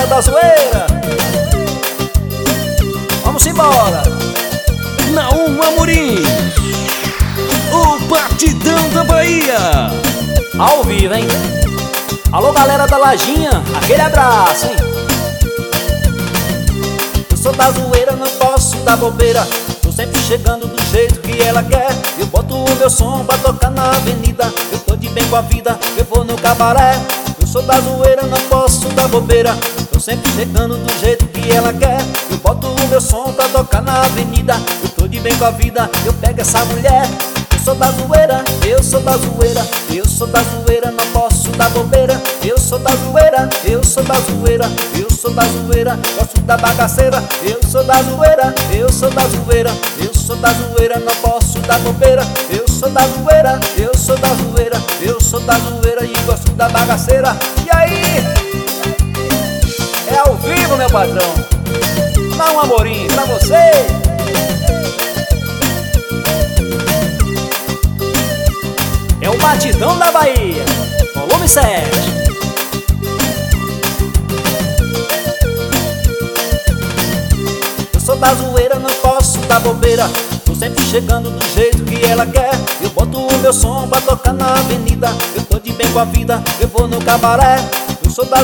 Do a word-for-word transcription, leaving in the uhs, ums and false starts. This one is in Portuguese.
galera da zoeira, vamos embora. Naum Amorim, o batidão da Bahia, ao vivo, hein? Alô galera da Lajinha, aquele abraço, hein? Eu sou da zoeira, não posso dar bobeira. Tô sempre chegando do jeito que ela quer. Eu boto o meu som pra tocar na avenida. Eu tô de bem com a vida, eu vou no cabaré. Eu sou da zoeira, não posso dar bobeira. Tô sempre chegando do jeito que ela quer. Eu boto o meu som pra tocar na avenida. Eu tô de bem com a vida, eu pego essa mulher. Eu sou da zoeira, eu sou da zoeira. Eu sou da zoeira, não posso dar bobeira. Eu sou da zoeira, eu sou da zoeira. Eu sou da zoeira, gosto da bagaceira. Eu sou da zoeira, eu sou da zoeira. Eu sou da zoeira, não posso dar bobeira. Eu sou da zoeira, eu sou da zoeira. Eu sou da zoeira e gosto da bagaceira. E aí? É ao vivo, meu patrão. Naum Amorim, pra você. É o batidão da Bahia, volume sete. Eu sou da zoeira, não posso dar bobeira. Tô sempre chegando do jeito que ela quer. Eu boto o meu som pra tocar na avenida. Eu tô de bem com a vida, eu vou no cabaré. Eu sou da